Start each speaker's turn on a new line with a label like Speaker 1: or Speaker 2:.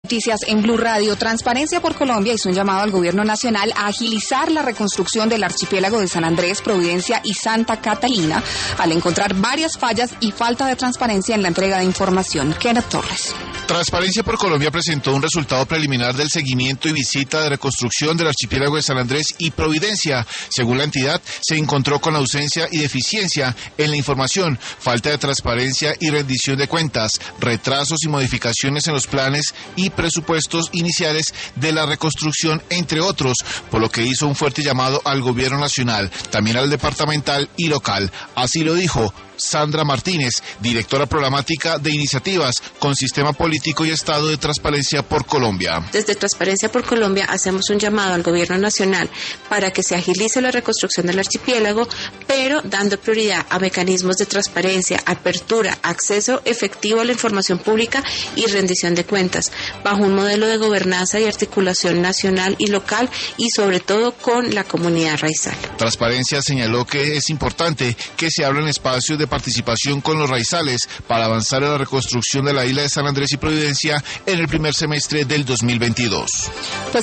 Speaker 1: Noticias en Blue Radio. Transparencia por Colombia hizo un llamado al gobierno nacional a agilizar la reconstrucción del archipiélago de San Andrés, Providencia y Santa Catalina al encontrar varias fallas y falta de transparencia en la entrega de información. Kenneth Torres.
Speaker 2: Transparencia por Colombia presentó un resultado preliminar del seguimiento y visita de reconstrucción del archipiélago de San Andrés y Providencia. Según la entidad, se encontró con ausencia y deficiencia en la información, falta de transparencia y rendición de cuentas, retrasos y modificaciones en los planes y presupuestos iniciales de la reconstrucción, entre otros, por lo que hizo un fuerte llamado al gobierno nacional, también al departamental y local. Así lo dijo Sandra Martínez, directora programática de iniciativas con Sistema Político y Estado de Transparencia por Colombia.
Speaker 3: Desde Transparencia por Colombia hacemos un llamado al gobierno nacional para que se agilice la reconstrucción del archipiélago, pero dando prioridad a mecanismos de transparencia, apertura, acceso efectivo a la información pública y rendición de cuentas, bajo un modelo de gobernanza y articulación nacional y local y sobre todo con la comunidad raizal.
Speaker 2: Transparencia señaló que es importante que se abran espacios de participación con los raizales para avanzar en la reconstrucción de la isla de San Andrés y Providencia en el primer semestre del 2022.